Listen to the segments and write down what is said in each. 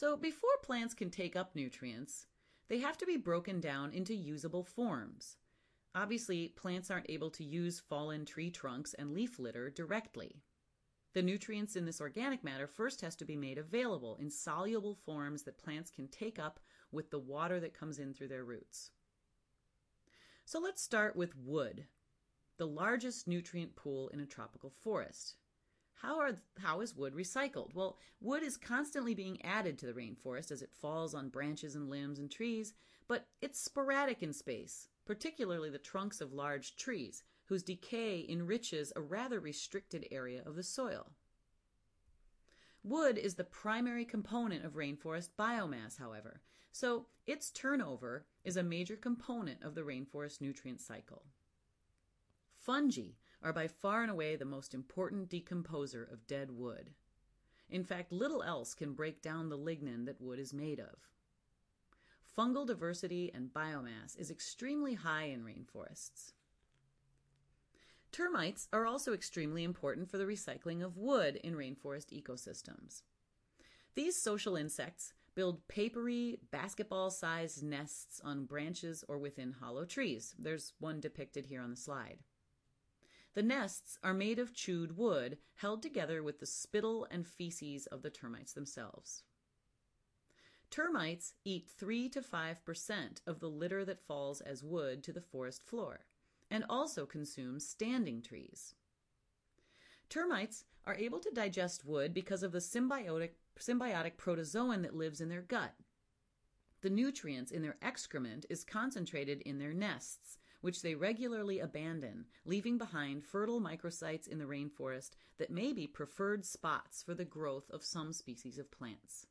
So before plants can take up nutrients, they have to be broken down into usable forms. Obviously, plants aren't able to use fallen tree trunks and leaf litter directly. The nutrients in this organic matter first has to be made available in soluble forms that plants can take up with the water that comes in through their roots. So let's start with wood, the largest nutrient pool in a tropical forest. How is wood recycled? Well, wood is constantly being added to the rainforest as it falls on branches and limbs and trees, but it's sporadic in space, particularly the trunks of large trees, whose decay enriches a rather restricted area of the soil. Wood is the primary component of rainforest biomass, however, so its turnover is a major component of the rainforest nutrient cycle. Fungi are by far and away the most important decomposer of dead wood. In fact, little else can break down the lignin that wood is made of. Fungal diversity and biomass is extremely high in rainforests. Termites are also extremely important for the recycling of wood in rainforest ecosystems. These social insects build papery, basketball-sized nests on branches or within hollow trees. There's one depicted here on the slide. The nests are made of chewed wood held together with the spittle and feces of the termites themselves. Termites eat 3 to 5% of the litter that falls as wood to the forest floor, and also consume standing trees. Termites are able to digest wood because of the symbiotic protozoan that lives in their gut. The nutrients in their excrement is concentrated in their nests, which they regularly abandon, leaving behind fertile microsites in the rainforest that may be preferred spots for the growth of some species of plants.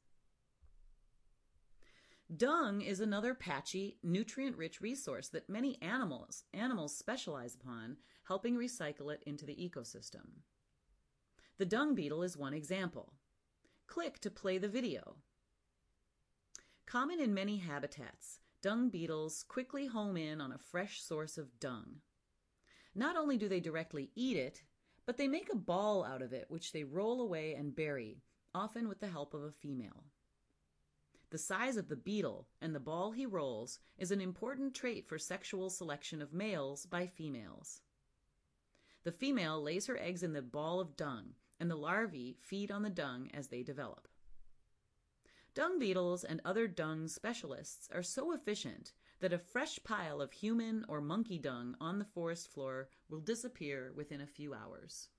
Dung is another patchy, nutrient-rich resource that many animals specialize upon, helping recycle it into the ecosystem. The dung beetle is one example. Click to play the video. Common in many habitats, dung beetles quickly home in on a fresh source of dung. Not only do they directly eat it, but they make a ball out of it which they roll away and bury, often with the help of a female. The size of the beetle and the ball he rolls is an important trait for sexual selection of males by females. The female lays her eggs in the ball of dung, and the larvae feed on the dung as they develop. Dung beetles and other dung specialists are so efficient that a fresh pile of human or monkey dung on the forest floor will disappear within a few hours.